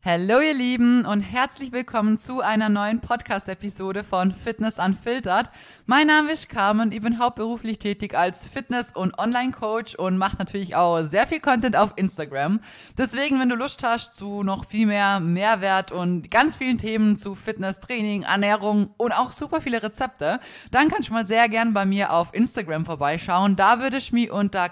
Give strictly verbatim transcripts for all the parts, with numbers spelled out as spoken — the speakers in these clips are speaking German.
Hallo ihr Lieben und herzlich willkommen zu einer neuen Podcast-Episode von Fitness Unfiltered. Mein Name ist Carmen, ich bin hauptberuflich tätig als Fitness- und Online-Coach und mache natürlich auch sehr viel Content auf Instagram. Deswegen, wenn du Lust hast zu noch viel mehr Mehrwert und ganz vielen Themen zu Fitness, Training, Ernährung und auch super viele Rezepte, dann kannst du mal sehr gern bei mir auf Instagram vorbeischauen. Da würde ich mich unter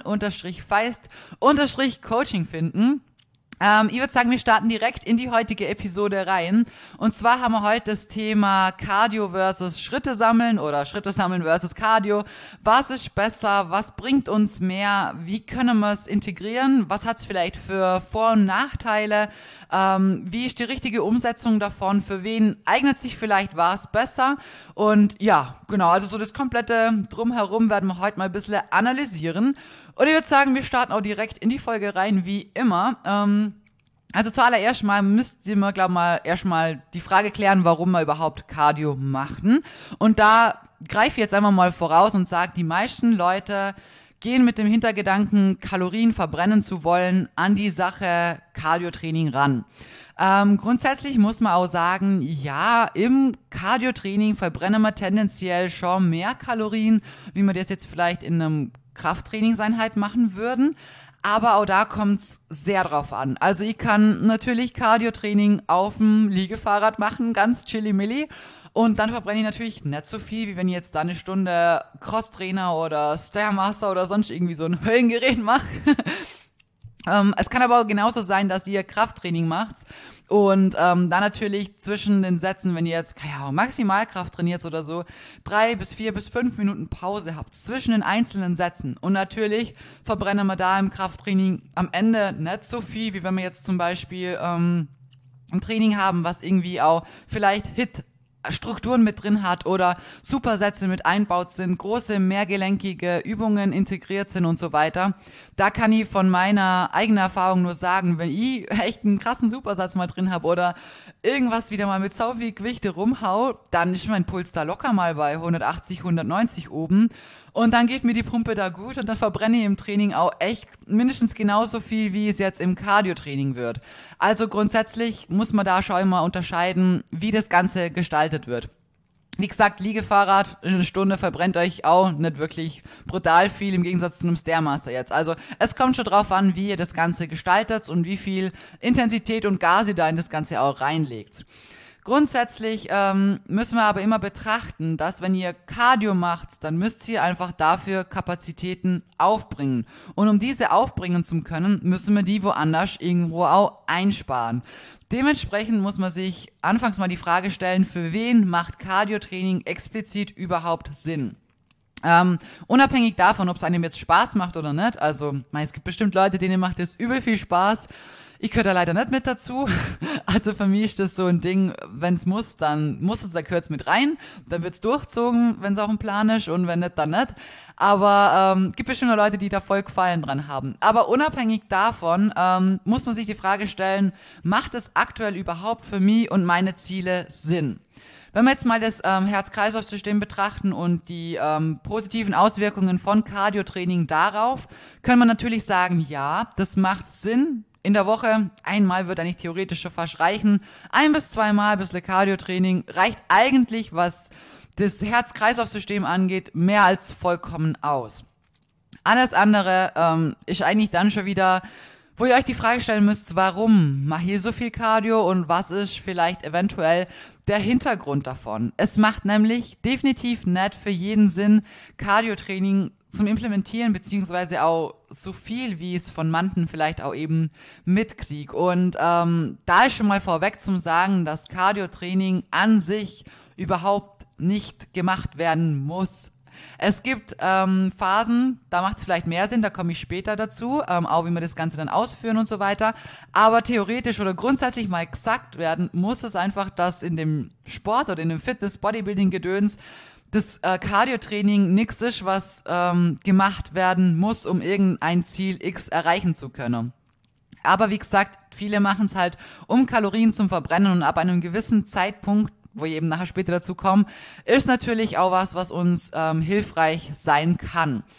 Carmen-Feist-Coaching finden. Ähm, ich würde sagen, wir starten direkt in die heutige Episode rein. Und zwar haben wir heute das Thema Cardio versus Schritte sammeln oder Schritte sammeln versus Cardio. Was ist besser? Was bringt uns mehr? Wie können wir es integrieren? Was hat es vielleicht für Vor- und Nachteile? Ähm, wie ist die richtige Umsetzung davon? Für wen eignet sich vielleicht was besser? Und ja, genau, also so das komplette Drumherum werden wir heute mal ein bisschen analysieren. Und ich würde sagen, wir starten auch direkt in die Folge rein, wie immer. Ähm, also zuallererst mal müsst ihr mal, glaube mal, erstmal die Frage klären, warum wir überhaupt Cardio machen. Und da greife ich jetzt einfach mal voraus und sage, die meisten Leute gehen mit dem Hintergedanken, Kalorien verbrennen zu wollen, an die Sache Cardio-Training ran. Ähm, grundsätzlich muss man auch sagen, ja, im Cardio-Training verbrennen wir tendenziell schon mehr Kalorien, wie wir das jetzt vielleicht in einem Krafttrainingseinheit machen würden. Aber auch da kommt's sehr drauf an. Also ich kann natürlich Cardio-Training auf dem Liegefahrrad machen, ganz chilly-milli. Und dann verbrenne ich natürlich nicht so viel, wie wenn ich jetzt da eine Stunde Crosstrainer oder Stairmaster oder sonst irgendwie so ein Höllengerät mache. Ähm, es kann aber auch genauso sein, dass ihr Krafttraining macht und ähm, da natürlich zwischen den Sätzen, wenn ihr jetzt keine Ahnung, Maximalkraft trainiert oder so, drei bis vier bis fünf Minuten Pause habt zwischen den einzelnen Sätzen. Und natürlich verbrennen wir da im Krafttraining am Ende nicht so viel, wie wenn wir jetzt zum Beispiel ähm, ein Training haben, was irgendwie auch vielleicht Hit Strukturen mit drin hat oder Supersätze mit einbaut sind, große mehrgelenkige Übungen integriert sind und so weiter. Da kann ich von meiner eigenen Erfahrung nur sagen, wenn ich echt einen krassen Supersatz mal drin habe oder irgendwas wieder mal mit sau viel Gewichte rumhau, dann ist mein Puls da locker mal bei hundertachtzig, hundertneunzig oben. Und dann geht mir die Pumpe da gut und dann verbrenne ich im Training auch echt mindestens genauso viel, wie es jetzt im Cardio-Training wird. Also grundsätzlich muss man da schon immer unterscheiden, wie das Ganze gestaltet wird. Wie gesagt, Liegefahrrad, eine Stunde verbrennt euch auch nicht wirklich brutal viel im Gegensatz zu einem Stairmaster jetzt. Also es kommt schon drauf an, wie ihr das Ganze gestaltet und wie viel Intensität und Gas ihr da in das Ganze auch reinlegt. Grundsätzlich ähm, müssen wir aber immer betrachten, dass wenn ihr Cardio macht, dann müsst ihr einfach dafür Kapazitäten aufbringen. Und um diese aufbringen zu können, müssen wir die woanders irgendwo auch einsparen. Dementsprechend muss man sich anfangs mal die Frage stellen, für wen macht Cardio-Training explizit überhaupt Sinn? Ähm, unabhängig davon, ob es einem jetzt Spaß macht oder nicht, also es gibt bestimmt Leute, denen macht es übel viel Spaß. Ich gehöre da leider nicht mit dazu. Also für mich ist das so ein Ding, wenn es muss, dann muss es, da gehört es mit rein. Dann wird's durchzogen, wenn es auch ein Plan ist und wenn nicht, dann nicht. Aber ähm, gibt bestimmt noch Leute, die da voll Gefallen dran haben. Aber unabhängig davon ähm, muss man sich die Frage stellen, macht es aktuell überhaupt für mich und meine Ziele Sinn? Wenn wir jetzt mal das ähm, Herz-Kreislauf-System betrachten und die ähm, positiven Auswirkungen von Cardio-Training darauf, können wir natürlich sagen, ja, das macht Sinn. In der Woche einmal wird eigentlich theoretisch schon fast reichen. Ein bis zweimal ein bisschen Cardio-Training reicht eigentlich, was das Herz-Kreislauf-System angeht, mehr als vollkommen aus. Alles andere ähm, ist eigentlich dann schon wieder, wo ihr euch die Frage stellen müsst, warum mache ich so viel Cardio und was ist vielleicht eventuell der Hintergrund davon. Es macht nämlich definitiv nicht für jeden Sinn, Cardio-Training zum Implementieren, beziehungsweise auch so viel, wie es von manchen vielleicht auch eben mitkrieg. Und ähm, da ist schon mal vorweg zum Sagen, dass Cardio-Training an sich überhaupt nicht gemacht werden muss. Es gibt ähm, Phasen, da macht es vielleicht mehr Sinn, da komme ich später dazu, ähm, auch wie wir das Ganze dann ausführen und so weiter. Aber theoretisch oder grundsätzlich mal gesagt werden, muss es einfach, dass in dem Sport oder in dem Fitness-Bodybuilding-Gedöns das äh, Cardio-Training nichts ist, was ähm, gemacht werden muss, um irgendein Ziel X erreichen zu können. Aber wie gesagt, viele machen es halt, um Kalorien zum Verbrennen und ab einem gewissen Zeitpunkt, wo ich eben nachher später dazu komme, ist natürlich auch was, was uns ähm, hilfreich sein kann.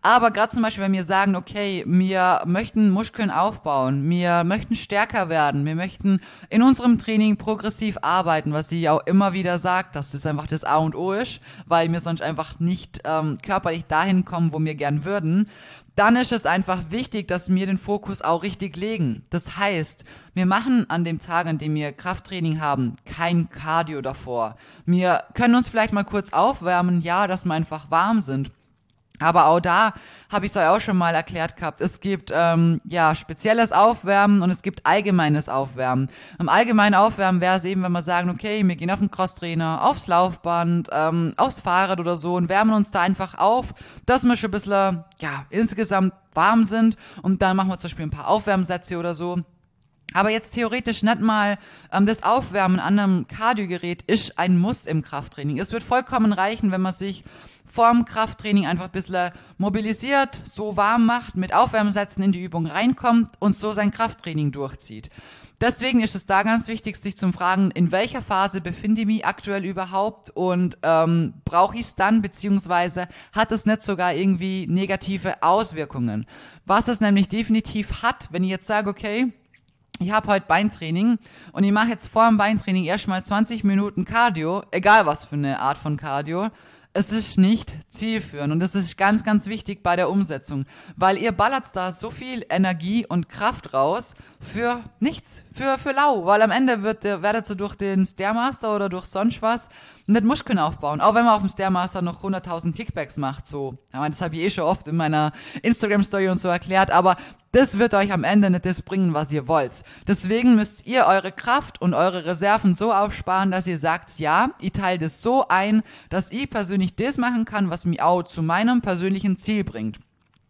Aber gerade zum Beispiel, wenn wir sagen, okay, wir möchten Muskeln aufbauen, wir möchten stärker werden, wir möchten in unserem Training progressiv arbeiten, was sie auch immer wieder sagt, dass das einfach das A und O ist, weil wir sonst einfach nicht ähm, körperlich dahin kommen, wo wir gern würden, dann ist es einfach wichtig, dass wir den Fokus auch richtig legen. Das heißt, wir machen an dem Tag, an dem wir Krafttraining haben, kein Cardio davor. Wir können uns vielleicht mal kurz aufwärmen, ja, dass wir einfach warm sind. Aber auch da habe ich es euch auch schon mal erklärt gehabt. Es gibt ähm, ja spezielles Aufwärmen und es gibt allgemeines Aufwärmen. Im allgemeinen Aufwärmen wäre es eben, wenn wir sagen, okay, wir gehen auf den Crosstrainer, aufs Laufband, ähm, aufs Fahrrad oder so und wärmen uns da einfach auf, dass wir schon ein bisschen ja insgesamt warm sind und dann machen wir zum Beispiel ein paar Aufwärmsätze oder so. Aber jetzt theoretisch nicht mal ähm, das Aufwärmen an einem Kardiogerät ist ein Muss im Krafttraining. Es wird vollkommen reichen, wenn man sich vorm Krafttraining einfach ein bisschen mobilisiert, so warm macht, mit Aufwärmsätzen in die Übung reinkommt und so sein Krafttraining durchzieht. Deswegen ist es da ganz wichtig, sich zu fragen, in welcher Phase befinde ich mich aktuell überhaupt und ähm, brauche ich es dann, beziehungsweise hat es nicht sogar irgendwie negative Auswirkungen. Was es nämlich definitiv hat, wenn ich jetzt sage, okay, ich habe heute Beintraining und ich mache jetzt vor dem Beintraining erstmal zwanzig Minuten Cardio, egal was für eine Art von Cardio. Es ist nicht zielführend und das ist ganz, ganz wichtig bei der Umsetzung, weil ihr ballert da so viel Energie und Kraft raus für nichts, für, für lau, weil am Ende wird, werdet ihr durch den Stairmaster oder durch sonst was nicht Muskeln aufbauen, auch wenn man auf dem Stairmaster noch hunderttausend Kickbacks macht, so. Ich meine, das habe ich eh schon oft in meiner Instagram-Story und so erklärt, aber das wird euch am Ende nicht das bringen, was ihr wollt. Deswegen müsst ihr eure Kraft und eure Reserven so aufsparen, dass ihr sagt, ja, ich teile das so ein, dass ich persönlich das machen kann, was mich auch zu meinem persönlichen Ziel bringt.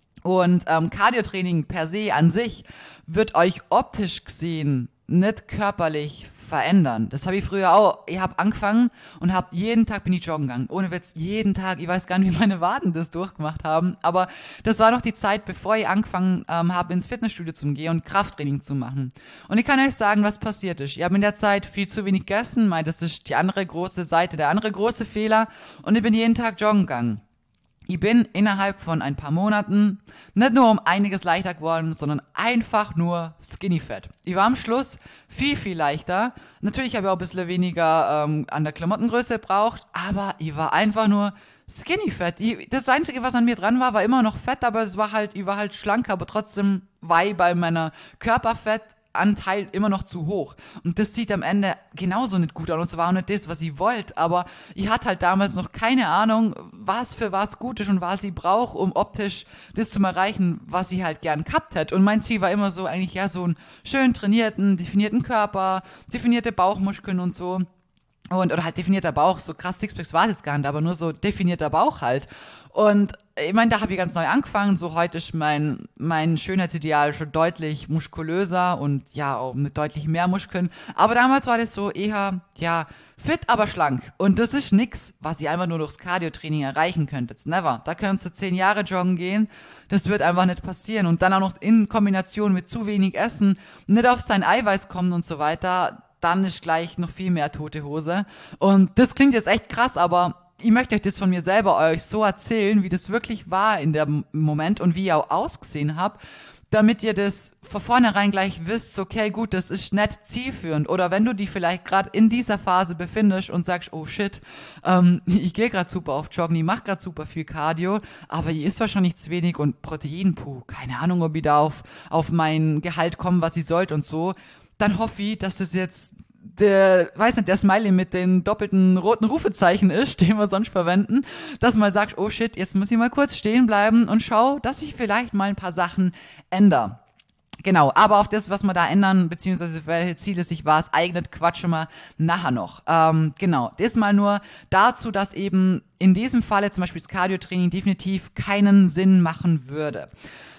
Und ähm, Cardio-Training per se an sich wird euch optisch gesehen nicht körperlich verändern. Das habe ich früher auch. Ich habe angefangen und habe jeden Tag bin ich joggen gegangen. Ohne Witz, jeden Tag. Ich weiß gar nicht, wie meine Waden das durchgemacht haben. Aber das war noch die Zeit, bevor ich angefangen ähm, habe, ins Fitnessstudio zu gehen und Krafttraining zu machen. Und ich kann euch sagen, was passiert ist. Ich habe in der Zeit viel zu wenig gegessen. Das ist die andere große Seite, der andere große Fehler. Und ich bin jeden Tag joggen gegangen. Ich bin innerhalb von ein paar Monaten nicht nur um einiges leichter geworden, sondern einfach nur skinny fat. Ich war am Schluss viel, viel leichter. Natürlich habe ich auch ein bisschen weniger ähm, an der Klamottengröße gebraucht, aber ich war einfach nur skinny fat. Ich, das Einzige, was an mir dran war, war immer noch Fett, aber es war halt, ich war halt schlanker, aber trotzdem war ich bei meiner Körperfett Anteil immer noch zu hoch. Und das sieht am Ende genauso nicht gut aus. Und es war auch nicht das, was ich wollte. Aber ich hatte halt damals noch keine Ahnung, was für was gut ist und was ich brauche, um optisch das zu erreichen, was ich halt gern gehabt hätte. Und mein Ziel war immer so, eigentlich ja so einen schön trainierten, definierten Körper, definierte Bauchmuskeln und so. Und, oder halt definierter Bauch, so krass Sixpacks war es jetzt gar nicht, aber nur so definierter Bauch halt. Und ich meine, da habe ich ganz neu angefangen, so heute ist mein, mein Schönheitsideal schon deutlich muskulöser und ja, auch mit deutlich mehr Muskeln. Aber damals war das so eher, ja, fit, aber schlank. Und das ist nix, was ihr einfach nur durchs Cardio-Training erreichen könntet. Never. Da könntest du zehn Jahre joggen gehen, das wird einfach nicht passieren. Und dann auch noch in Kombination mit zu wenig Essen, nicht auf sein Eiweiß kommen und so weiter, dann ist gleich noch viel mehr tote Hose. Und das klingt jetzt echt krass, aber ich möchte euch das von mir selber euch so erzählen, wie das wirklich war in dem Moment und wie ich auch ausgesehen habe, damit ihr das von vornherein gleich wisst, okay, gut, das ist nicht zielführend. Oder wenn du dich vielleicht gerade in dieser Phase befindest und sagst, oh shit, ähm, ich gehe gerade super auf Joggen, ich mache gerade super viel Cardio, aber ich isst wahrscheinlich zu wenig und Protein, puh, keine Ahnung, ob ich da auf, auf mein Gehalt komme, was ich sollte und so, dann hoffe ich, dass das jetzt der, weiß nicht, der Smiley mit den doppelten roten Rufezeichen ist, den wir sonst verwenden, dass man sagt, oh shit, jetzt muss ich mal kurz stehen bleiben und schau, dass ich vielleicht mal ein paar Sachen ändere. Genau, aber auf das, was wir da ändern, beziehungsweise welche Ziele sich was eignet, quatschen wir nachher noch. Ähm, genau, das mal nur dazu, dass eben in diesem Falle zum Beispiel das Cardio-Training definitiv keinen Sinn machen würde.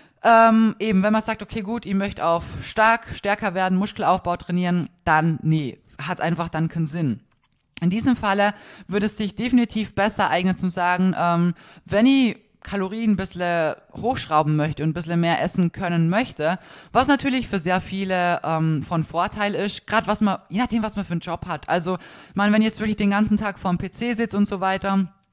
Ähm, eben, wenn man sagt, okay, gut, ich möchte auf stark, stärker werden, Muskelaufbau trainieren, dann, nee, hat einfach dann keinen Sinn. In diesem Falle würde es sich definitiv besser eignen zu sagen, ähm, wenn ich Kalorien ein bisschen hochschrauben möchte und ein bisschen mehr essen können möchte, was natürlich für sehr viele ähm, von Vorteil ist, gerade was man, je nachdem, was man für einen Job hat. Also, ich meine, wenn ihr jetzt wirklich den ganzen Tag vorm P C sitzt und so weiter,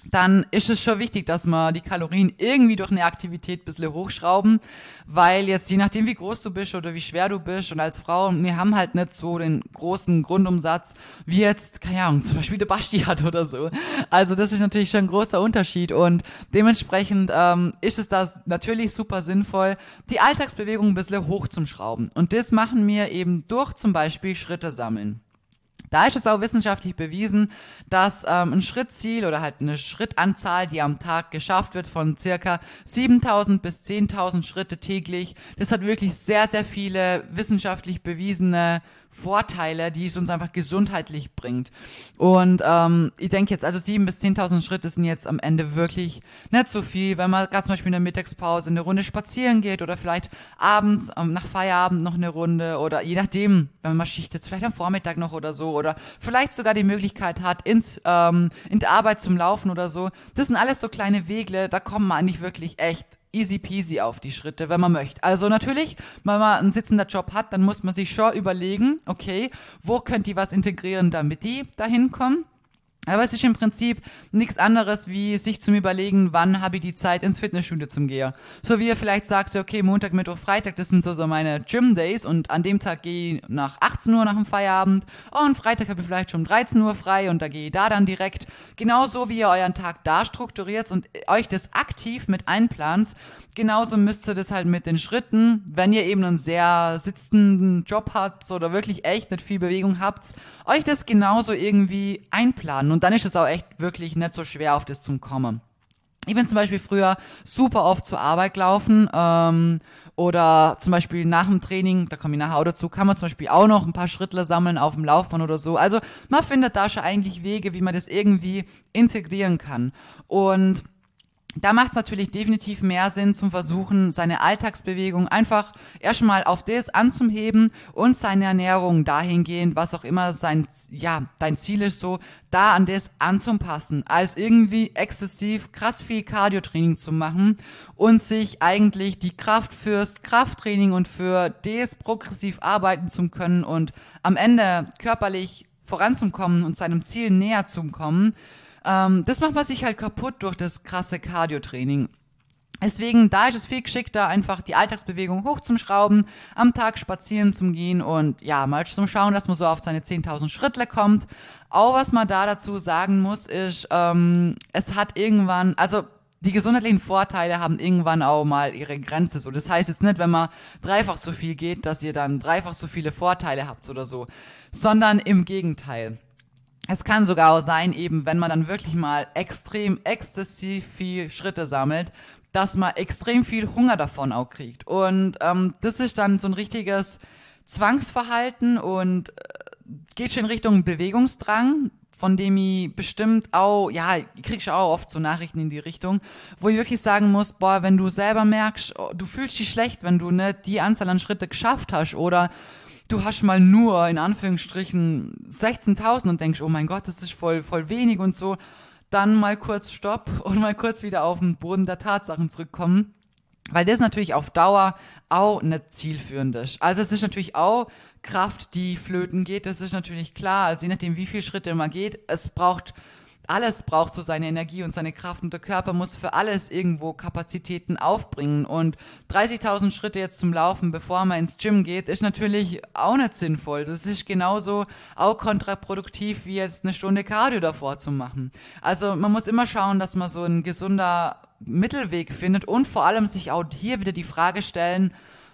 dann ist es schon wichtig, dass wir die Kalorien irgendwie durch eine Aktivität ein bisschen hochschrauben, weil jetzt je nachdem, wie groß du bist oder wie schwer du bist und als Frau, wir haben halt nicht so den großen Grundumsatz, wie jetzt, keine Ahnung, zum Beispiel der Basti hat oder so. Also das ist natürlich schon ein großer Unterschied und dementsprechend ähm, ist es da natürlich super sinnvoll, die Alltagsbewegung ein bisschen hoch zum Schrauben. Und das machen wir eben durch zum Beispiel Schritte sammeln. Da ist es auch wissenschaftlich bewiesen, dass ähm, ein Schrittziel oder halt eine Schrittanzahl, die am Tag geschafft wird von circa siebentausend bis zehntausend Schritte täglich, das hat wirklich sehr, sehr viele wissenschaftlich bewiesene Vorteile, die es uns einfach gesundheitlich bringt. Und ähm, ich denke jetzt, also sieben bis zehntausend Schritte sind jetzt am Ende wirklich nicht so viel, wenn man gerade zum Beispiel in der Mittagspause eine Runde spazieren geht oder vielleicht abends ähm, nach Feierabend noch eine Runde oder je nachdem, wenn man Schicht jetzt vielleicht am Vormittag noch oder so oder vielleicht sogar die Möglichkeit hat, ins ähm, in der Arbeit zum Laufen oder so. Das sind alles so kleine Wegle, da kommt man eigentlich wirklich echt easy peasy auf die Schritte, wenn man möchte. Also natürlich, wenn man einen sitzenden Job hat, dann muss man sich schon überlegen, okay, wo könnt ihr was integrieren, damit die dahin kommen? Aber es ist im Prinzip nichts anderes, wie sich zum Überlegen, wann habe ich die Zeit ins Fitnessstudio zum Gehen. So wie ihr vielleicht sagt, okay, Montag, Mittwoch, Freitag, das sind so, so meine Gym-Days und an dem Tag gehe ich nach achtzehn Uhr nach dem Feierabend. Oh, und Freitag habe ich vielleicht schon um dreizehn Uhr frei und da gehe ich da dann direkt. Genauso wie ihr euren Tag da strukturiert und euch das aktiv mit einplant, genauso müsst ihr das halt mit den Schritten, wenn ihr eben einen sehr sitzenden Job habt oder wirklich echt nicht viel Bewegung habt, euch das genauso irgendwie einplanen. Und dann ist es auch echt wirklich nicht so schwer, auf das zu kommen. Ich bin zum Beispiel früher super oft zur Arbeit gelaufen ähm, oder zum Beispiel nach dem Training, da komme ich nachher auch dazu, kann man zum Beispiel auch noch ein paar Schrittler sammeln auf dem Laufband oder so. Also man findet da schon eigentlich Wege, wie man das irgendwie integrieren kann. Und da macht es natürlich definitiv mehr Sinn zum Versuchen, seine Alltagsbewegung einfach erstmal auf das anzuheben und seine Ernährung dahingehend, was auch immer sein, ja, dein Ziel ist, so, da an das anzupassen, als irgendwie exzessiv krass viel Cardio-Training zu machen und sich eigentlich die Kraft fürs Krafttraining und für das progressiv arbeiten zu können und am Ende körperlich voranzukommen und seinem Ziel näher zu kommen. Ähm, das macht man sich halt kaputt durch das krasse Cardio-Training. Deswegen, da ist es viel geschickter, einfach die Alltagsbewegung hoch zum Schrauben, am Tag spazieren zum Gehen und ja, mal zum Schauen, dass man so auf seine zehntausend Schrittle kommt. Auch was man da dazu sagen muss, ist, ähm, es hat irgendwann, also die gesundheitlichen Vorteile haben irgendwann auch mal ihre Grenze. So, das heißt jetzt nicht, wenn man dreifach so viel geht, dass ihr dann dreifach so viele Vorteile habt oder so, sondern im Gegenteil. Es kann sogar auch sein, eben wenn man dann wirklich mal extrem, exzessiv viel Schritte sammelt, dass man extrem viel Hunger davon auch kriegt. Und ähm, das ist dann so ein richtiges Zwangsverhalten und äh, geht schon in Richtung Bewegungsdrang, von dem ich bestimmt auch, ja, ich krieg schon auch oft so Nachrichten in die Richtung, wo ich wirklich sagen muss, boah, wenn du selber merkst, oh, du fühlst dich schlecht, wenn du nicht die Anzahl an Schritte geschafft hast oder du hast mal nur, in Anführungsstrichen, sechzehntausend und denkst, oh mein Gott, das ist voll, voll wenig und so, dann mal kurz Stopp und mal kurz wieder auf den Boden der Tatsachen zurückkommen, weil das natürlich auf Dauer auch nicht zielführend ist. Also es ist natürlich auch Kraft, die flöten geht, das ist natürlich klar, also je nachdem, wie viele Schritte man geht, es braucht Alles braucht so seine Energie und seine Kraft und der Körper muss für alles irgendwo Kapazitäten aufbringen und dreißigtausend Schritte jetzt zum Laufen, bevor man ins Gym geht, ist natürlich auch nicht sinnvoll. Das ist genauso auch kontraproduktiv, wie jetzt eine Stunde Cardio davor zu machen. Also man muss immer schauen, dass man so ein gesunder Mittelweg findet und vor allem sich auch hier wieder die Frage stellen,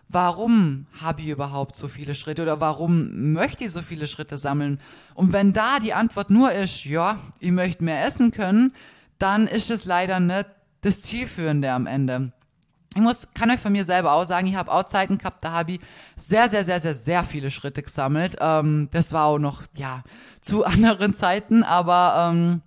warum habe ich überhaupt so viele Schritte oder warum möchte ich so viele Schritte sammeln? Und wenn da die Antwort nur ist, ja, ich möchte mehr essen können, dann ist es leider nicht das Zielführende am Ende. Ich muss, kann euch von mir selber auch sagen, ich habe auch Zeiten gehabt, da habe ich sehr, sehr, sehr, sehr, sehr viele Schritte gesammelt. Ähm, das war auch noch, ja, zu anderen Zeiten, aber ähm,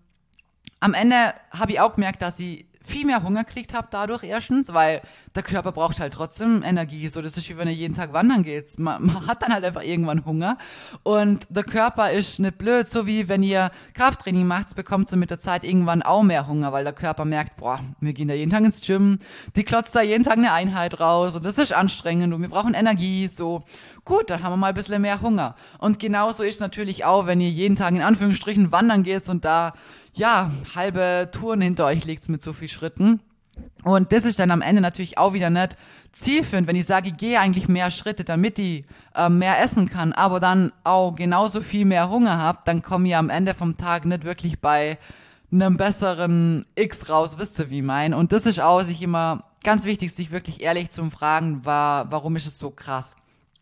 am Ende habe ich auch gemerkt, dass ich viel mehr Hunger gekriegt habe dadurch erstens, weil der Körper braucht halt trotzdem Energie, so das ist wie wenn ihr jeden Tag wandern geht, man, man hat dann halt einfach irgendwann Hunger und der Körper ist nicht blöd, so wie wenn ihr Krafttraining macht, bekommt ihr mit der Zeit irgendwann auch mehr Hunger, weil der Körper merkt, boah, wir gehen da jeden Tag ins Gym, die klotzt da jeden Tag eine Einheit raus und das ist anstrengend und wir brauchen Energie, so gut, dann haben wir mal ein bisschen mehr Hunger und genauso ist es natürlich auch, wenn ihr jeden Tag in Anführungsstrichen wandern geht und da ja, halbe Touren hinter euch legt mit so viel Schritten. Und das ist dann am Ende natürlich auch wieder nicht zielführend, wenn ich sage, ich gehe eigentlich mehr Schritte, damit ich äh, mehr essen kann, aber dann auch genauso viel mehr Hunger habe, dann komme ich am Ende vom Tag nicht wirklich bei einem besseren X raus, wisst ihr, wie ich mein. Und das ist auch sich immer ganz wichtig, sich wirklich ehrlich zu fragen, war, warum ist es so krass.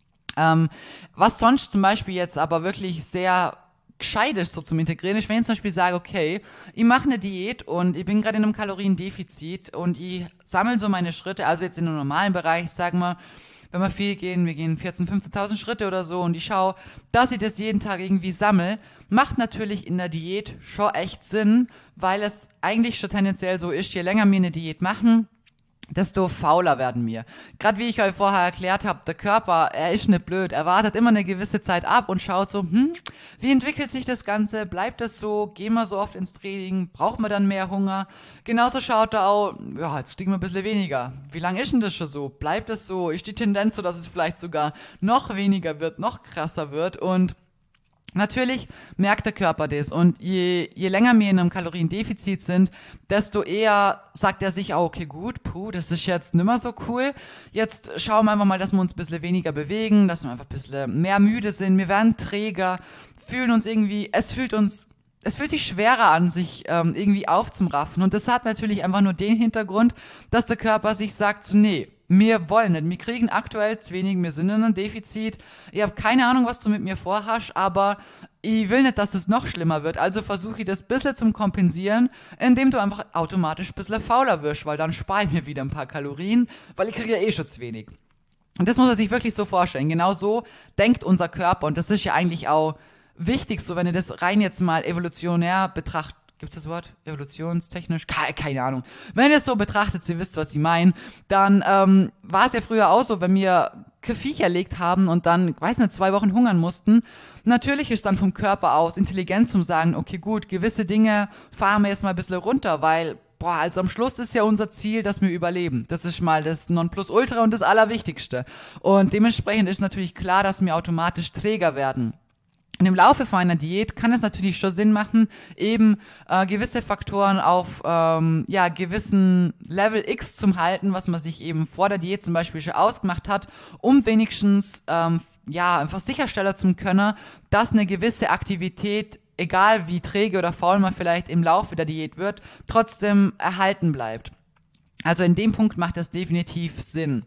Ähm, was sonst zum Beispiel jetzt aber wirklich sehr gescheit ist, so zum Integrieren ist, wenn ich zum Beispiel sage, okay, ich mache eine Diät und ich bin gerade in einem Kaloriendefizit und ich sammle so meine Schritte, also jetzt in einem normalen Bereich, sagen wir, wenn wir viel gehen, wir gehen vierzehntausend, fünfzehntausend Schritte oder so und ich schaue, dass ich das jeden Tag irgendwie sammle, macht natürlich in der Diät schon echt Sinn, weil es eigentlich schon tendenziell so ist, je länger wir eine Diät machen, desto fauler werden wir. Gerade wie ich euch vorher erklärt habe, der Körper, er ist nicht blöd, er wartet immer eine gewisse Zeit ab und schaut so, hm, wie entwickelt sich das Ganze, bleibt das so, gehen wir so oft ins Training, braucht man dann mehr Hunger? Genauso schaut er auch, ja, jetzt stiegen wir ein bisschen weniger. Wie lange ist denn das schon so? Bleibt das so? Ist die Tendenz so, dass es vielleicht sogar noch weniger wird, noch krasser wird? Und natürlich merkt der Körper das und je, je länger wir in einem Kaloriendefizit sind, desto eher sagt er sich auch, okay gut, puh, das ist jetzt nimmer so cool, jetzt schauen wir einfach mal, dass wir uns ein bisschen weniger bewegen, dass wir einfach ein bisschen mehr müde sind, wir werden träger, fühlen uns irgendwie, es fühlt uns, es fühlt sich schwerer an, sich ähm, irgendwie aufzuraffen und das hat natürlich einfach nur den Hintergrund, dass der Körper sich sagt, so nee, wir wollen nicht. Wir kriegen aktuell zu wenig, wir sind in einem Defizit. Ich habe keine Ahnung, was du mit mir vorhast, aber ich will nicht, dass es noch schlimmer wird. Also versuche ich das ein bisschen zum Kompensieren, indem du einfach automatisch ein bisschen fauler wirst, weil dann spare ich mir wieder ein paar Kalorien, weil ich kriege ja eh schon zu wenig. Und das muss man sich wirklich so vorstellen. Genau so denkt unser Körper und das ist ja eigentlich auch wichtig, so wenn ihr das rein jetzt mal evolutionär betrachtet. Gibt es das Wort? Evolutionstechnisch? Keine, keine Ahnung. Wenn ihr es so betrachtet, ihr wisst, was ich meine, dann ähm, war es ja früher auch so, wenn wir Viech erlegt haben und dann, ich weiß nicht, zwei Wochen hungern mussten. Natürlich ist dann vom Körper aus intelligent zum sagen, okay gut, gewisse Dinge fahren wir jetzt mal ein bisschen runter, weil, boah, also am Schluss ist ja unser Ziel, dass wir überleben. Das ist mal das Nonplusultra und das Allerwichtigste. Und dementsprechend ist natürlich klar, dass wir automatisch träger werden. Und im Laufe von einer Diät kann es natürlich schon Sinn machen, eben äh, gewisse Faktoren auf ähm, ja gewissen Level X zu halten, was man sich eben vor der Diät zum Beispiel schon ausgemacht hat, um wenigstens ähm, ja einfach sicherstellen zu können, dass eine gewisse Aktivität, egal wie träge oder faul man vielleicht im Laufe der Diät wird, trotzdem erhalten bleibt. Also in dem Punkt macht das definitiv Sinn.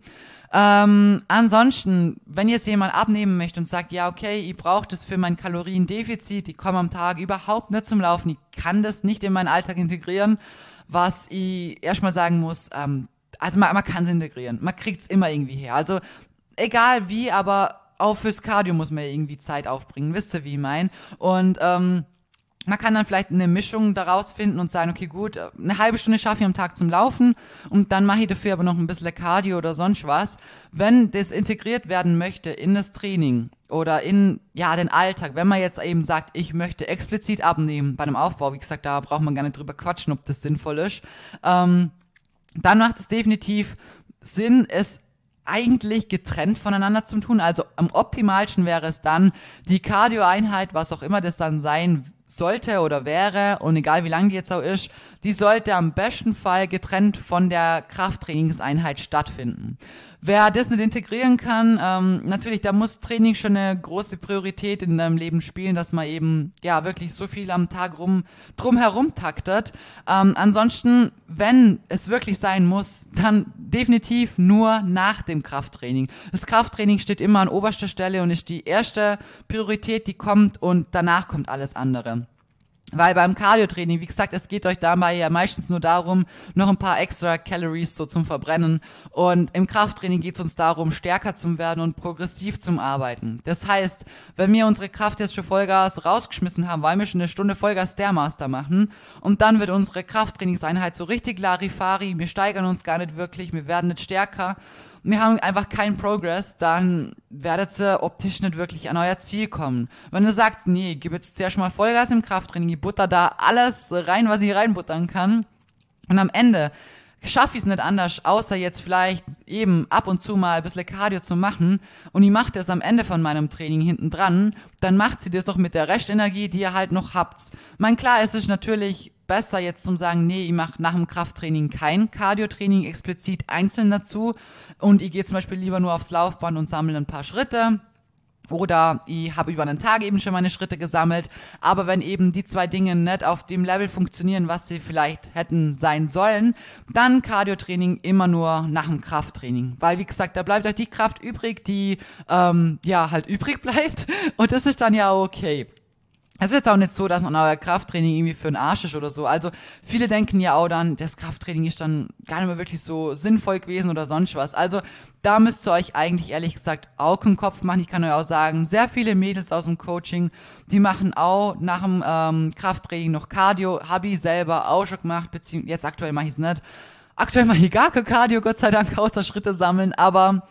Ähm, ansonsten, wenn jetzt jemand abnehmen möchte und sagt, ja okay, ich brauche das für mein Kaloriendefizit, ich komme am Tag überhaupt nicht zum Laufen, ich kann das nicht in meinen Alltag integrieren, was ich erstmal sagen muss, ähm, also man, man kann es integrieren, man kriegt es immer irgendwie her, also egal wie, aber auch fürs Cardio muss man irgendwie Zeit aufbringen, wisst ihr, wie ich mein? Und ähm, man kann dann vielleicht eine Mischung daraus finden und sagen, okay, gut, eine halbe Stunde schaffe ich am Tag zum Laufen und dann mache ich dafür aber noch ein bisschen Cardio oder sonst was. Wenn das integriert werden möchte in das Training oder in, ja, den Alltag, wenn man jetzt eben sagt, ich möchte explizit abnehmen bei einem Aufbau, wie gesagt, da braucht man gar nicht drüber quatschen, ob das sinnvoll ist, ähm, dann macht es definitiv Sinn, es eigentlich getrennt voneinander zu tun. Also am optimalsten wäre es dann, die Cardio-Einheit, was auch immer das dann sein sollte oder wäre, und egal wie lang die jetzt auch ist, die sollte am besten Fall getrennt von der Krafttrainingseinheit stattfinden. Wer das nicht integrieren kann, ähm, natürlich, da muss Training schon eine große Priorität in deinem Leben spielen, dass man eben, ja, wirklich so viel am Tag rum, drum herum taktet. Ähm, ansonsten, wenn es wirklich sein muss, dann definitiv nur nach dem Krafttraining. Das Krafttraining steht immer an oberster Stelle und ist die erste Priorität, die kommt, und danach kommt alles andere. Weil beim Cardio-Training, wie gesagt, es geht euch dabei ja meistens nur darum, noch ein paar extra Calories so zum Verbrennen. Und im Krafttraining geht es uns darum, stärker zu werden und progressiv zum Arbeiten. Das heißt, wenn wir unsere Kraft jetzt schon Vollgas rausgeschmissen haben, weil wir schon eine Stunde Vollgas Stairmaster machen, und dann wird unsere Krafttrainingseinheit so richtig Larifari, wir steigern uns gar nicht wirklich, wir werden nicht stärker, wir haben einfach keinen Progress, dann werdet ihr optisch nicht wirklich an euer Ziel kommen. Wenn du sagst, nee, gib jetzt zuerst mal Vollgas im Krafttraining, ich butter da alles rein, was ich reinbuttern kann, und am Ende schaffe ich es nicht anders, außer jetzt vielleicht eben ab und zu mal ein bisschen Cardio zu machen, und ich mache das am Ende von meinem Training hinten dran, dann macht sie das doch mit der Restenergie, die ihr halt noch habt. Ich meine, klar, es ist natürlich besser jetzt zum sagen, nee, ich mache nach dem Krafttraining kein Cardio-Training explizit einzeln dazu und ich gehe zum Beispiel lieber nur aufs Laufband und sammle ein paar Schritte. Oder ich habe über einen Tag eben schon meine Schritte gesammelt. Aber wenn eben die zwei Dinge nicht auf dem Level funktionieren, was sie vielleicht hätten sein sollen, dann Cardio-Training immer nur nach dem Krafttraining. Weil, wie gesagt, da bleibt euch die Kraft übrig, die ähm, ja halt übrig bleibt. Und das ist dann ja okay. Es ist jetzt auch nicht so, dass man euer Krafttraining irgendwie für den Arsch ist oder so. Also viele denken ja auch dann, das Krafttraining ist dann gar nicht mehr wirklich so sinnvoll gewesen oder sonst was. Also da müsst ihr euch eigentlich ehrlich gesagt auch einen Kopf machen. Ich kann euch auch sagen, sehr viele Mädels aus dem Coaching, die machen auch nach dem ähm, Krafttraining noch Cardio. Habe ich selber auch schon gemacht, beziehungsweise jetzt aktuell mache ich es nicht. Aktuell mache ich gar kein Cardio, Gott sei Dank, außer Schritte sammeln. Aber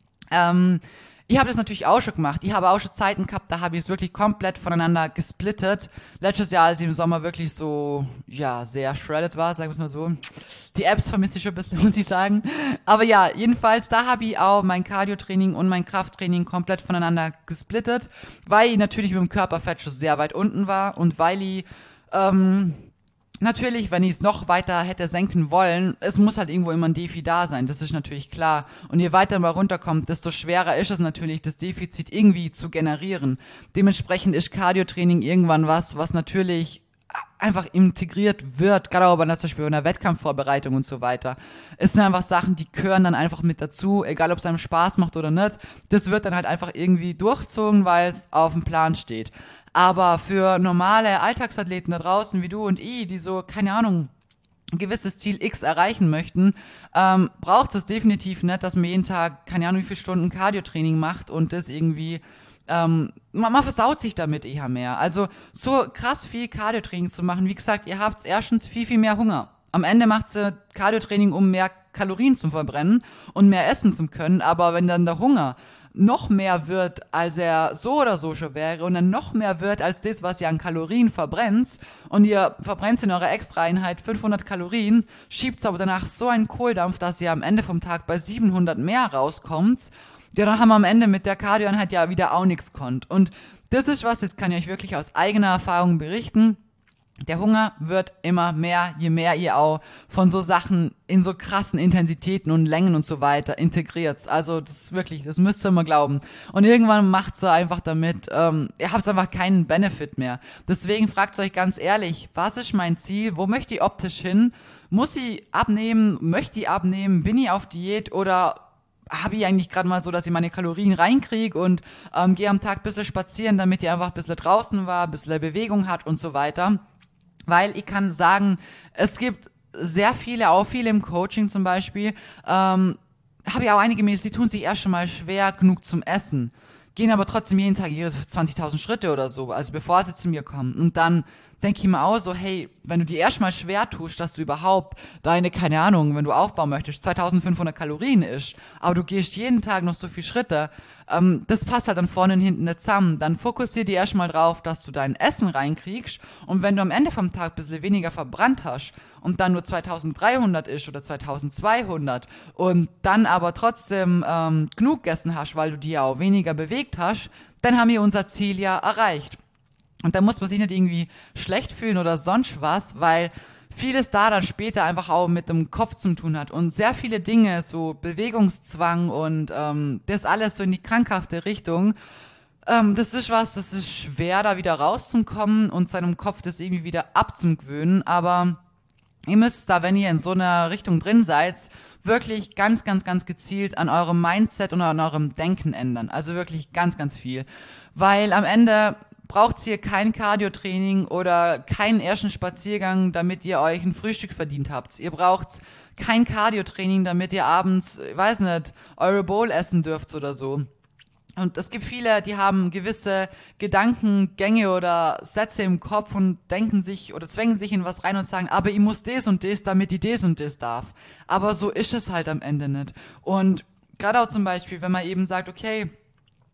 ähm, ich habe das natürlich auch schon gemacht. Ich habe auch schon Zeiten gehabt, da habe ich es wirklich komplett voneinander gesplittet. Letztes Jahr, als ich im Sommer wirklich so, ja, sehr shredded war, sagen wir es mal so. Die Apps vermisse ich schon ein bisschen, muss ich sagen. Aber ja, jedenfalls, da habe ich auch mein Cardio-Training und mein Krafttraining komplett voneinander gesplittet, weil ich natürlich mit dem Körperfett schon sehr weit unten war und weil ich, ähm, natürlich, wenn ich es noch weiter hätte senken wollen, es muss halt irgendwo immer ein Defi da sein, das ist natürlich klar. Und je weiter man runterkommt, desto schwerer ist es natürlich, das Defizit irgendwie zu generieren. Dementsprechend ist Cardio-Training irgendwann was, was natürlich einfach integriert wird, gerade auch bei, zum Beispiel bei einer Wettkampfvorbereitung und so weiter. Es sind einfach Sachen, die gehören dann einfach mit dazu, egal ob es einem Spaß macht oder nicht. Das wird dann halt einfach irgendwie durchzogen, weil es auf dem Plan steht. Aber für normale Alltagsathleten da draußen wie du und ich, die so, keine Ahnung, ein gewisses Ziel X erreichen möchten, ähm, braucht es definitiv nicht, dass man jeden Tag, keine Ahnung, wie viele Stunden Cardio-Training macht und das irgendwie, ähm, man, man versaut sich damit eher mehr. Also so krass viel Cardio-Training zu machen, wie gesagt, ihr habt erstens viel, viel mehr Hunger. Am Ende macht ihr Cardio-Training, um mehr Kalorien zu verbrennen und mehr essen zu können, aber wenn dann der Hunger noch mehr wird, als er so oder so schon wäre und dann noch mehr wird als das, was ihr an Kalorien verbrennt und ihr verbrennt in eurer Extraeinheit fünfhundert Kalorien, schiebt aber danach so einen Kohldampf, dass ihr am Ende vom Tag bei siebenhundert mehr rauskommt, ja, dann haben wir am Ende mit der Cardioeinheit ja wieder auch nichts konnt. Und das ist was, das kann ich euch wirklich aus eigener Erfahrung berichten. Der Hunger wird immer mehr, je mehr ihr auch von so Sachen in so krassen Intensitäten und Längen und so weiter integriert. Also das ist wirklich, das müsst ihr mal glauben. Und irgendwann macht's einfach damit, ähm, ihr habt einfach keinen Benefit mehr. Deswegen fragt euch ganz ehrlich, was ist mein Ziel? Wo möchte ich optisch hin? Muss ich abnehmen? Möchte ich abnehmen? Bin ich auf Diät oder habe ich eigentlich gerade mal so, dass ich meine Kalorien reinkriege und ähm, gehe am Tag ein bisschen spazieren, damit ich einfach ein bisschen draußen war, ein bisschen Bewegung hat und so weiter. Weil ich kann sagen, es gibt sehr viele, auch viele im Coaching zum Beispiel, ähm, habe ich auch einige Mädels, die tun sich erst schon mal schwer genug zum Essen, gehen aber trotzdem jeden Tag ihre zwanzigtausend Schritte oder so, also bevor sie zu mir kommen. Und dann denke ich mir auch so, hey, wenn du dir erstmal schwer tust, dass du überhaupt deine, keine Ahnung, wenn du aufbauen möchtest, zweitausendfünfhundert Kalorien isst, aber du gehst jeden Tag noch so viel Schritte, ähm, das passt halt dann vorne und hinten nicht zusammen. Dann fokussier dir erstmal drauf, dass du dein Essen reinkriegst und wenn du am Ende vom Tag ein bisschen weniger verbrannt hast und dann nur zweitausenddreihundert isst oder zweitausendzweihundert und dann aber trotzdem ähm, genug gegessen hast, weil du dir auch weniger bewegt hast, dann haben wir unser Ziel ja erreicht. Und da muss man sich nicht irgendwie schlecht fühlen oder sonst was, weil vieles da dann später einfach auch mit dem Kopf zu tun hat. Und sehr viele Dinge, so Bewegungszwang und ähm, das alles so in die krankhafte Richtung, ähm, das ist was, das ist schwer, da wieder rauszukommen und seinem Kopf das irgendwie wieder abzugewöhnen. Aber ihr müsst da, wenn ihr in so einer Richtung drin seid, wirklich ganz, ganz, ganz gezielt an eurem Mindset und an eurem Denken ändern. Also wirklich ganz, ganz viel. Weil am Ende braucht ihr kein Cardio-Training oder keinen ersten Spaziergang, damit ihr euch ein Frühstück verdient habt. Ihr braucht kein Cardio-Training, damit ihr abends, ich weiß nicht, eure Bowl essen dürft oder so. Und es gibt viele, die haben gewisse Gedankengänge oder Sätze im Kopf und denken sich oder zwängen sich in was rein und sagen, aber ich muss das und das, damit ich das und das darf. Aber so ist es halt am Ende nicht. Und gerade auch zum Beispiel, wenn man eben sagt, okay,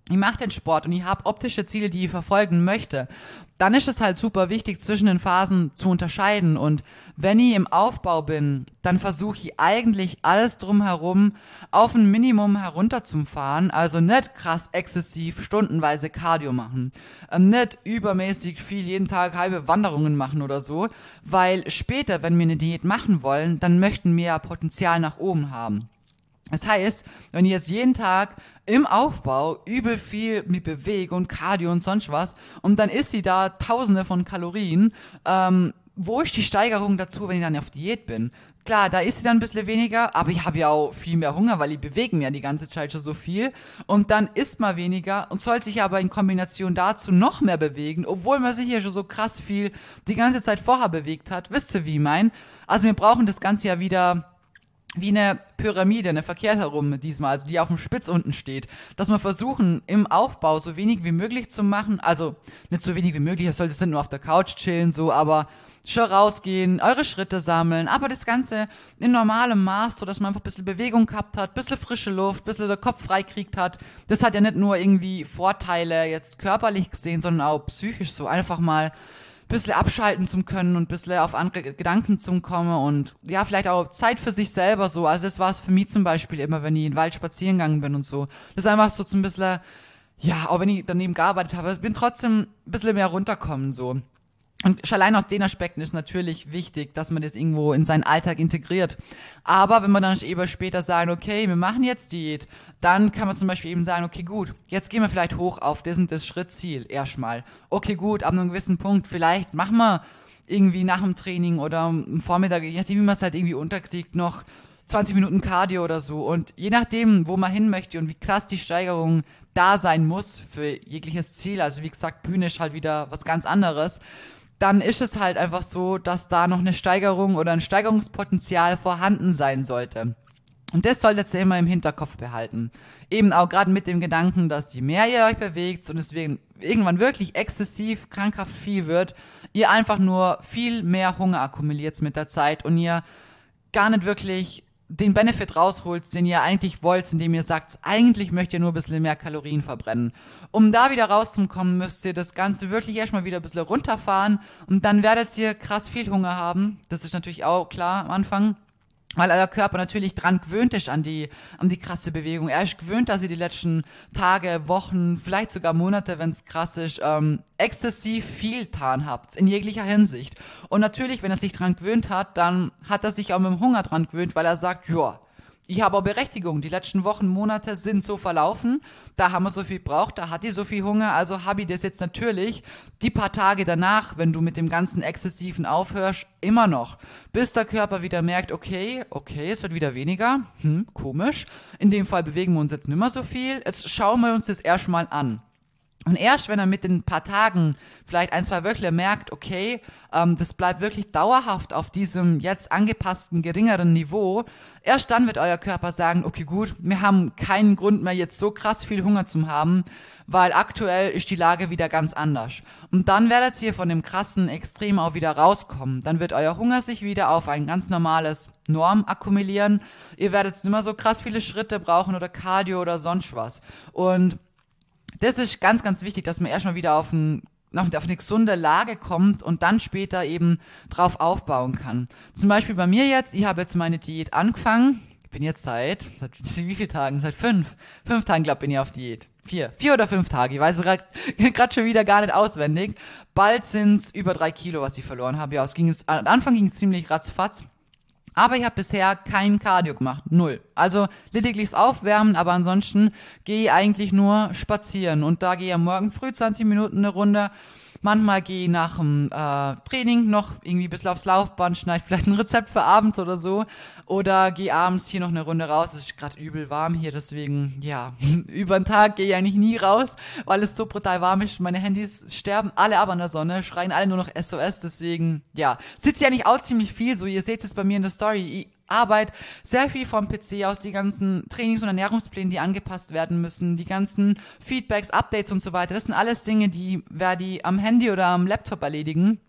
ich mache den Sport und ich habe optische Ziele, die ich verfolgen möchte, dann ist es halt super wichtig, zwischen den Phasen zu unterscheiden. Und wenn ich im Aufbau bin, dann versuche ich eigentlich alles drumherum auf ein Minimum herunterzufahren. Also nicht krass exzessiv stundenweise Cardio machen, ähm, nicht übermäßig viel jeden Tag halbe Wanderungen machen oder so, weil später, wenn wir eine Diät machen wollen, dann möchten wir ja Potenzial nach oben haben. Das heißt, wenn ich jetzt jeden Tag im Aufbau übel viel mit Bewegung, Cardio und sonst was und dann isst sie da tausende von Kalorien, ähm, wo ist die Steigerung dazu, wenn ich dann auf Diät bin? Klar, da ist sie dann ein bisschen weniger, aber ich habe ja auch viel mehr Hunger, weil ich bewege mir ja die ganze Zeit schon so viel und dann isst man weniger und soll sich aber in Kombination dazu noch mehr bewegen, obwohl man sich ja schon so krass viel die ganze Zeit vorher bewegt hat. Wisst ihr, wie ich mein? Also wir brauchen das Ganze ja wieder wie eine Pyramide, eine verkehrt herum diesmal, also die auf dem Spitz unten steht, dass wir versuchen, im Aufbau so wenig wie möglich zu machen, also nicht so wenig wie möglich, ihr solltet nicht nur auf der Couch chillen, so, aber schon rausgehen, eure Schritte sammeln, aber das Ganze in normalem Maß, so dass man einfach ein bisschen Bewegung gehabt hat, ein bisschen frische Luft, ein bisschen der Kopf freikriegt hat. Das hat ja nicht nur irgendwie Vorteile jetzt körperlich gesehen, sondern auch psychisch so, einfach mal bisschen abschalten zum können und bisschen auf andere Gedanken zum kommen und ja, vielleicht auch Zeit für sich selber so. Also das war es für mich zum Beispiel immer, wenn ich in den Wald spazieren gegangen bin und so. Das ist einfach so zum bisschen, ja, auch wenn ich daneben gearbeitet habe, ich bin trotzdem ein bisschen mehr runterkommen so. Und schon allein aus den Aspekten ist natürlich wichtig, dass man das irgendwo in seinen Alltag integriert. Aber wenn man dann eben später sagen, okay, wir machen jetzt Diät, dann kann man zum Beispiel eben sagen, okay, gut, jetzt gehen wir vielleicht hoch auf das und das Schrittziel erstmal. Okay, gut, ab einem gewissen Punkt, vielleicht machen wir irgendwie nach dem Training oder am Vormittag, je nachdem, wie man es halt irgendwie unterkriegt, noch zwanzig Minuten Cardio oder so. Und je nachdem, wo man hin möchte und wie krass die Steigerung da sein muss für jegliches Ziel, also wie gesagt, Bühne ist halt wieder was ganz anderes, dann ist es halt einfach so, dass da noch eine Steigerung oder ein Steigerungspotenzial vorhanden sein sollte. Und das solltet ihr immer im Hinterkopf behalten. Eben auch gerade mit dem Gedanken, dass je mehr ihr euch bewegt und deswegen irgendwann wirklich exzessiv, krankhaft viel wird, ihr einfach nur viel mehr Hunger akkumuliert mit der Zeit und ihr gar nicht wirklich den Benefit rausholt, den ihr eigentlich wollt, indem ihr sagt, eigentlich möchtet ihr nur ein bisschen mehr Kalorien verbrennen. Um da wieder rauszukommen, müsst ihr das Ganze wirklich erstmal wieder ein bisschen runterfahren und dann werdet ihr krass viel Hunger haben. Das ist natürlich auch klar am Anfang, weil euer Körper natürlich dran gewöhnt ist an die, an die krasse Bewegung. Er ist gewöhnt, dass ihr die letzten Tage, Wochen, vielleicht sogar Monate, wenn es krass ist, ähm, exzessiv viel getan habt, in jeglicher Hinsicht. Und natürlich, wenn er sich dran gewöhnt hat, dann hat er sich auch mit dem Hunger dran gewöhnt, weil er sagt, ja, ich habe auch Berechtigung. Die letzten Wochen, Monate sind so verlaufen. Da haben wir so viel braucht, da hat die so viel Hunger. Also habe ich das jetzt natürlich die paar Tage danach, wenn du mit dem ganzen Exzessiven aufhörst, immer noch. Bis der Körper wieder merkt, okay, okay, es wird wieder weniger. Hm, komisch. In dem Fall bewegen wir uns jetzt nicht mehr so viel. Jetzt schauen wir uns das erstmal an. Und erst wenn er mit den paar Tagen, vielleicht ein, zwei Wöchler merkt, okay, ähm, das bleibt wirklich dauerhaft auf diesem jetzt angepassten, geringeren Niveau, erst dann wird euer Körper sagen, okay gut, wir haben keinen Grund mehr jetzt so krass viel Hunger zu haben, weil aktuell ist die Lage wieder ganz anders. Und dann werdet ihr von dem krassen Extrem auch wieder rauskommen. Dann wird euer Hunger sich wieder auf ein ganz normales Norm akkumulieren. Ihr werdet nicht mehr so krass viele Schritte brauchen oder Cardio oder sonst was. Und das ist ganz, ganz wichtig, dass man erstmal wieder auf, ein, auf eine gesunde Lage kommt und dann später eben drauf aufbauen kann. Zum Beispiel bei mir jetzt, ich habe jetzt meine Diät angefangen. Ich bin jetzt seit, seit wie vielen Tagen? Seit fünf. Fünf Tagen, glaube ich, bin ich auf Diät. Vier. Vier oder fünf Tage. Ich weiß es gerade schon wieder gar nicht auswendig. Bald sind es über drei Kilo, was ich verloren habe. Ja, es ging, am Anfang ging es ziemlich ratzfatz. Aber ich habe bisher kein Cardio gemacht, null. Also lediglich das Aufwärmen, aber ansonsten gehe ich eigentlich nur spazieren. Und da gehe ich am Morgen früh zwanzig Minuten eine Runde. Manchmal gehe ich nach dem äh, Training noch irgendwie ein bisschen aufs Laufband, schneide vielleicht ein Rezept für abends oder so. Oder gehe abends hier noch eine Runde raus. Es ist gerade übel warm hier, deswegen, ja, über den Tag gehe ich eigentlich nie raus, weil es so brutal warm ist. Meine Handys sterben alle ab an der Sonne, schreien alle nur noch S O S, deswegen, ja, sitze ich eigentlich auch ziemlich viel so. Ihr seht es bei mir in der Story. Ich arbeite sehr viel vom P C aus, die ganzen Trainings- und Ernährungspläne, die angepasst werden müssen, die ganzen Feedbacks, Updates und so weiter. Das sind alles Dinge, die werde ich am Handy oder am Laptop erledigen.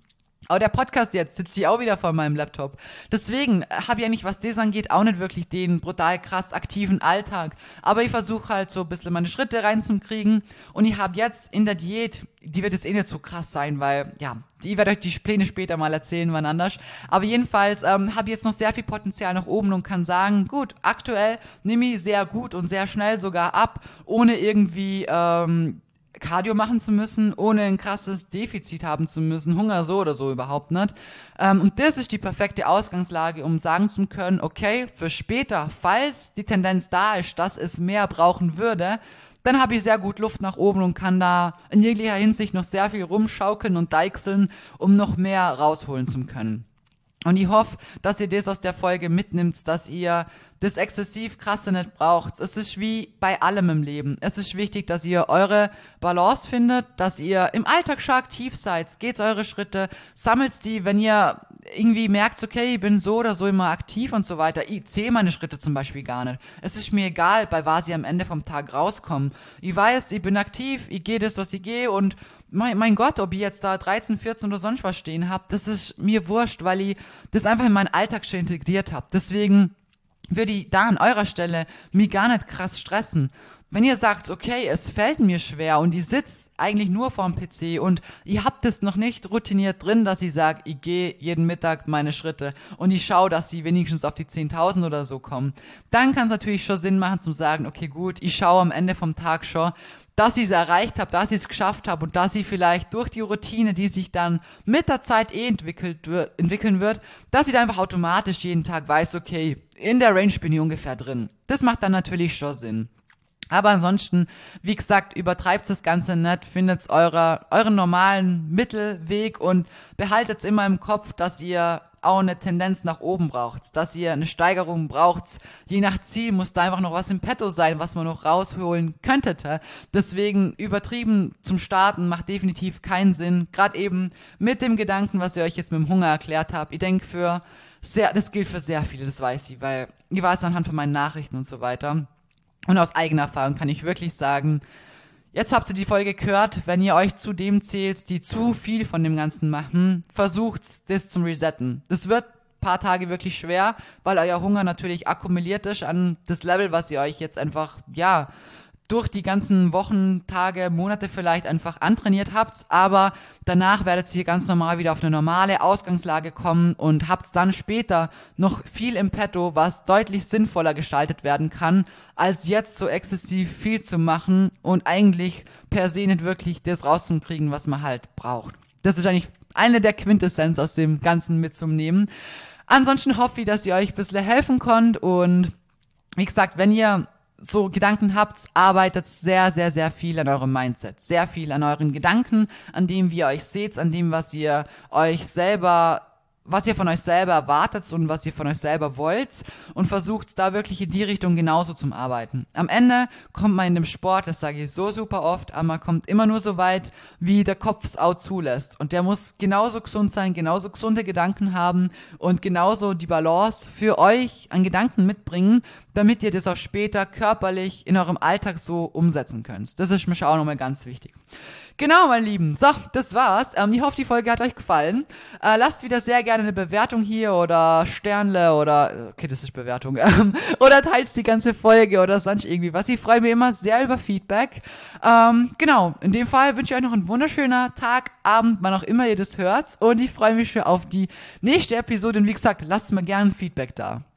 Aber der Podcast jetzt sitze ich auch wieder vor meinem Laptop. Deswegen habe ich eigentlich, was das angeht, auch nicht wirklich den brutal krass aktiven Alltag. Aber ich versuche halt so ein bisschen meine Schritte reinzukriegen. Und ich habe jetzt in der Diät, die wird jetzt eh nicht so krass sein, weil, ja, ich werde euch die Pläne später mal erzählen, wann anders. Aber jedenfalls ähm, habe ich jetzt noch sehr viel Potenzial nach oben und kann sagen, gut, aktuell nehme ich sehr gut und sehr schnell sogar ab, ohne irgendwie ähm, Cardio machen zu müssen, ohne ein krasses Defizit haben zu müssen, Hunger so oder so überhaupt nicht. Ähm, und das ist die perfekte Ausgangslage, um sagen zu können, okay, für später, falls die Tendenz da ist, dass es mehr brauchen würde, dann habe ich sehr gut Luft nach oben und kann da in jeglicher Hinsicht noch sehr viel rumschaukeln und deichseln, um noch mehr rausholen zu können. Und ich hoffe, dass ihr das aus der Folge mitnimmt, dass ihr das exzessiv krasse nicht braucht. Es ist wie bei allem im Leben. Es ist wichtig, dass ihr eure Balance findet, dass ihr im Alltag schon aktiv seid. Geht eure Schritte, sammelt die, wenn ihr irgendwie merkt, okay, ich bin so oder so immer aktiv und so weiter. Ich zähle meine Schritte zum Beispiel gar nicht. Es ist mir egal, bei was ich am Ende vom Tag rauskomme. Ich weiß, ich bin aktiv, ich gehe das, was ich gehe und mein, mein Gott, ob ich jetzt da dreizehn, vierzehn oder sonst was stehen habe, das ist mir wurscht, weil ich das einfach in meinen Alltag schon integriert habe. Deswegen würde ich da an eurer Stelle mich gar nicht krass stressen. Wenn ihr sagt, okay, es fällt mir schwer und ich sitze eigentlich nur vorm P C und ihr habt es noch nicht routiniert drin, dass ich sage, ich gehe jeden Mittag meine Schritte und ich schaue, dass sie wenigstens auf die zehntausend oder so kommen, dann kann es natürlich schon Sinn machen zu sagen, okay gut, ich schaue am Ende vom Tag schon, dass ich es erreicht habe, dass ich es geschafft habe und dass ich vielleicht durch die Routine, die sich dann mit der Zeit eh entwickelt wird, entwickeln wird, dass ich da einfach automatisch jeden Tag weiß, okay, in der Range bin ich ungefähr drin. Das macht dann natürlich schon Sinn. Aber ansonsten, wie gesagt, übertreibt das Ganze nicht, findet eure, euren normalen Mittelweg und behaltet immer im Kopf, dass ihr auch eine Tendenz nach oben braucht, dass ihr eine Steigerung braucht. Je nach Ziel muss da einfach noch was im Petto sein, was man noch rausholen könntet. Deswegen übertrieben zum Starten macht definitiv keinen Sinn. Gerade eben mit dem Gedanken, was ich euch jetzt mit dem Hunger erklärt habe. Ich denke für sehr, das gilt für sehr viele, das weiß ich, weil ich weiß anhand von meinen Nachrichten und so weiter. Und aus eigener Erfahrung kann ich wirklich sagen, jetzt habt ihr die Folge gehört, wenn ihr euch zu dem zählt, die zu viel von dem Ganzen machen, versucht das zum Resetten. Das wird ein paar Tage wirklich schwer, weil euer Hunger natürlich akkumuliert ist an das Level, was ihr euch jetzt einfach, ja, durch die ganzen Wochen, Tage, Monate vielleicht einfach antrainiert habt, aber danach werdet ihr ganz normal wieder auf eine normale Ausgangslage kommen und habt dann später noch viel im Petto, was deutlich sinnvoller gestaltet werden kann, als jetzt so exzessiv viel zu machen und eigentlich per se nicht wirklich das rauszukriegen, was man halt braucht. Das ist eigentlich eine der Quintessenz aus dem Ganzen mitzunehmen. Ansonsten hoffe ich, dass ihr euch ein bisschen helfen konnt und wie gesagt, wenn ihr so Gedanken habt, arbeitet sehr, sehr, sehr viel an eurem Mindset. Sehr viel an euren Gedanken, an dem, wie ihr euch seht, an dem, was ihr euch selber, was ihr von euch selber erwartet und was ihr von euch selber wollt und versucht da wirklich in die Richtung genauso zum Arbeiten. Am Ende kommt man in dem Sport, das sage ich so super oft, aber man kommt immer nur so weit, wie der Kopf es auch zulässt. Und der muss genauso gesund sein, genauso gesunde Gedanken haben und genauso die Balance für euch an Gedanken mitbringen, damit ihr das auch später körperlich in eurem Alltag so umsetzen könnt. Das ist mir schon auch nochmal ganz wichtig. Genau, meine Lieben. So, das war's. Ähm, ich hoffe, die Folge hat euch gefallen. Äh, lasst wieder sehr gerne eine Bewertung hier oder Sternle oder, okay, das ist Bewertung, ähm, oder teilt die ganze Folge oder sonst irgendwie was. Ich freue mich immer sehr über Feedback. Ähm, genau, in dem Fall wünsche ich euch noch einen wunderschönen Tag, Abend, wann auch immer ihr das hört. Und ich freue mich schon auf die nächste Episode. Und wie gesagt, lasst mir gerne Feedback da.